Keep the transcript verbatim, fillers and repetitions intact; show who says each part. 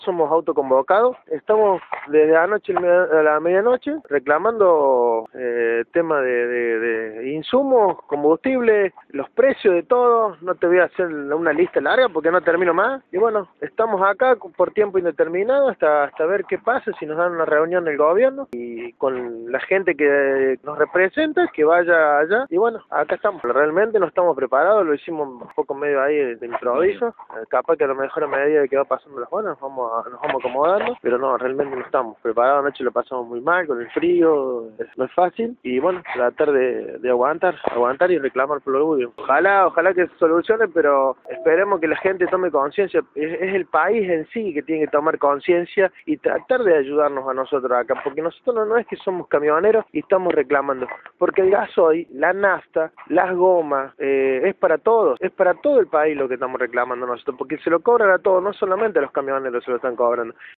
Speaker 1: Somos autoconvocados, estamos desde anoche a la medianoche reclamando eh, tema de, de, de insumos, combustible, los precios de todo. No te voy a hacer una lista larga porque no termino más. Y bueno, estamos acá por tiempo indeterminado hasta, hasta ver qué pasa, si nos dan una reunión del gobierno y con la gente que nos representa, que vaya allá. Y bueno, acá estamos. Realmente no estamos preparados, lo hicimos un poco medio ahí de, de improviso. Eh, capaz que a lo mejor a medida que va pasando las horas nos vamos a, nos vamos acomodando, pero no, realmente no estamos preparados. Anoche lo pasamos muy mal con el frío, no es fácil. Y bueno, tratar de, de aguantar, aguantar y reclamar por lo último. Ojalá, ojalá que se solucione, pero esperemos que la gente tome conciencia. Es, es el país en sí que tiene que tomar conciencia y tratar de ayudarnos a nosotros acá, porque nosotros no, no es que somos camioneros y estamos reclamando, porque el gasoil, la nafta, las gomas, eh, es para todos, es para todo el país lo que estamos reclamando nosotros, porque se lo cobran a todos, no solamente a los camioneros se lo están cobrando.